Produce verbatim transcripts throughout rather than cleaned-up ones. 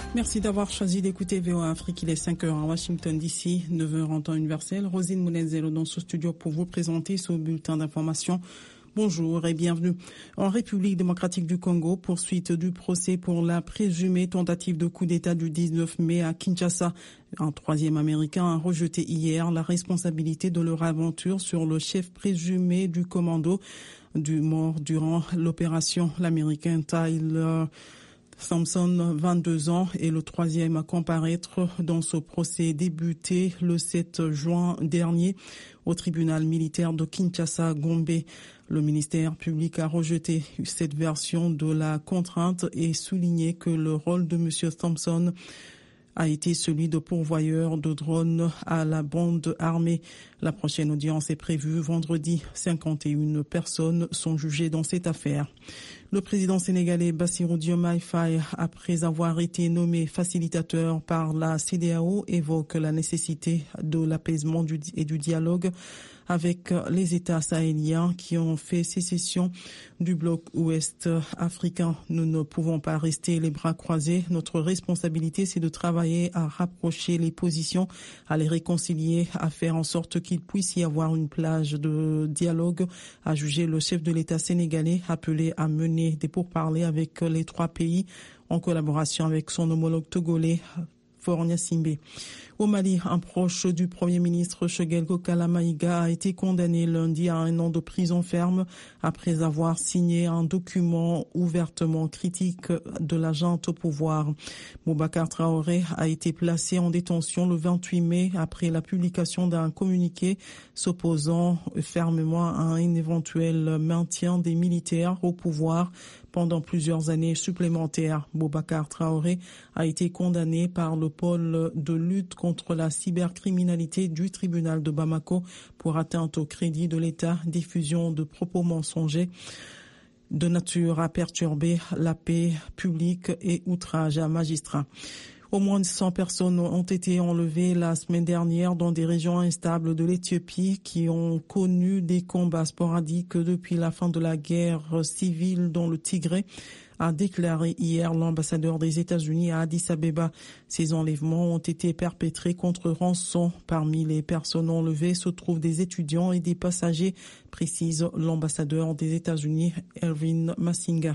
Merci d'avoir choisi d'écouter V O A Afrique. Il est cinq heures à Washington D C, neuf heures en temps universel. Rosine Mounezelo dans ce studio pour vous présenter ce bulletin d'information. Bonjour et bienvenue. En République démocratique du Congo, poursuite du procès pour la présumée tentative de coup d'État du dix-neuf mai à Kinshasa. Un troisième Américain a rejeté hier la responsabilité de leur aventure sur le chef présumé du commando du mort durant l'opération. L'Américain Tyler Thompson, vingt-deux ans, est le troisième à comparaître dans ce procès débuté le sept juin dernier au tribunal militaire de Kinshasa-Gombe. Le ministère public a rejeté cette version de la contrainte et souligné que le rôle de M. Thompson a été celui de pourvoyeur de drones à la bande armée. La prochaine audience est prévue vendredi. cinquante et une personnes sont jugées dans cette affaire. Le président sénégalais Bassirou Diomaye Faye, après avoir été nommé facilitateur par la C E D E A O, évoque la nécessité de l'apaisement et du dialogue avec les États sahéliens qui ont fait sécession du bloc ouest africain. Nous ne pouvons pas rester les bras croisés. Notre responsabilité, c'est de travailler à rapprocher les positions, à les réconcilier, à faire en sorte qu'il puisse y avoir une plage de dialogue, a jugé le chef de l'État sénégalais, appelé à mener des pourparlers avec les trois pays en collaboration avec son homologue togolais, Faure Gnassingbé. Au Mali, un proche du Premier ministre Choguel Kokala Maïga a été condamné lundi à un an de prison ferme après avoir signé un document ouvertement critique de la junte au pouvoir. Boubacar Traoré a été placé en détention le vingt-huit mai après la publication d'un communiqué s'opposant fermement à un éventuel maintien des militaires au pouvoir pendant plusieurs années supplémentaires. Boubacar Traoré a été condamné par le pôle de lutte contre la cybercriminalité du tribunal de Bamako pour atteinte au crédit de l'État, diffusion de propos mensongers de nature à perturber la paix publique et outrage à magistrat. Au moins cent personnes ont été enlevées la semaine dernière dans des régions instables de l'Éthiopie qui ont connu des combats sporadiques depuis la fin de la guerre civile dans le Tigré, a déclaré hier l'ambassadeur des États-Unis à Addis Abeba. Ces enlèvements ont été perpétrés contre rançon. Parmi les personnes enlevées se trouvent des étudiants et des passagers, précise l'ambassadeur des États-Unis, Erwin Massinga.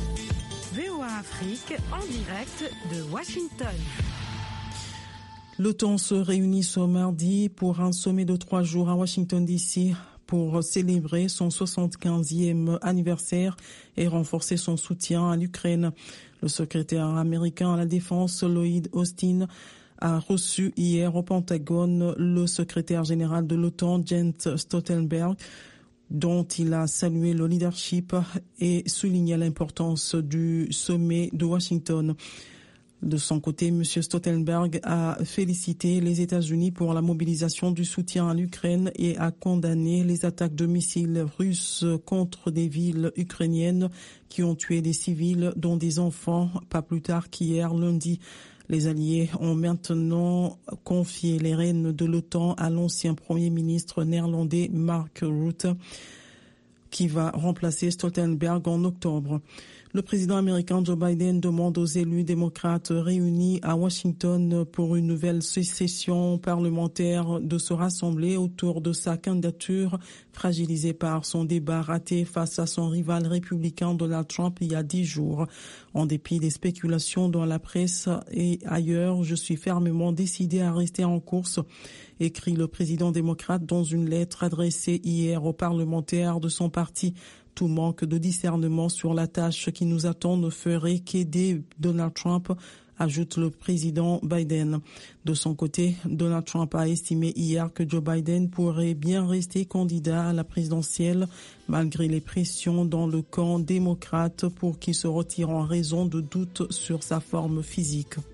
V O A Afrique en direct de Washington. L'OTAN se réunit ce mardi pour un sommet de trois jours à Washington D C pour célébrer son soixante-quinzième anniversaire et renforcer son soutien à l'Ukraine. Le secrétaire américain à la Défense, Lloyd Austin, a reçu hier au Pentagone le secrétaire général de l'OTAN, Jens Stoltenberg, dont il a salué le leadership et souligné l'importance du sommet de Washington. De son côté, M. Stoltenberg a félicité les États-Unis pour la mobilisation du soutien à l'Ukraine et a condamné les attaques de missiles russes contre des villes ukrainiennes qui ont tué des civils, dont des enfants, pas plus tard qu'hier lundi. Les Alliés ont maintenant confié les rênes de l'OTAN à l'ancien Premier ministre néerlandais Mark Rutte, qui va remplacer Stoltenberg en octobre. Le président américain Joe Biden demande aux élus démocrates réunis à Washington pour une nouvelle session parlementaire de se rassembler autour de sa candidature fragilisée par son débat raté face à son rival républicain Donald Trump il y a dix jours. En dépit des spéculations dans la presse et ailleurs, je suis fermement décidé à rester en course, écrit le président démocrate dans une lettre adressée hier aux parlementaires de son parti. Tout manque de discernement sur la tâche qui nous attend ne ferait qu'aider Donald Trump, ajoute le président Biden. De son côté, Donald Trump a estimé hier que Joe Biden pourrait bien rester candidat à la présidentielle malgré les pressions dans le camp démocrate pour qu'il se retire en raison de doutes sur sa forme physique.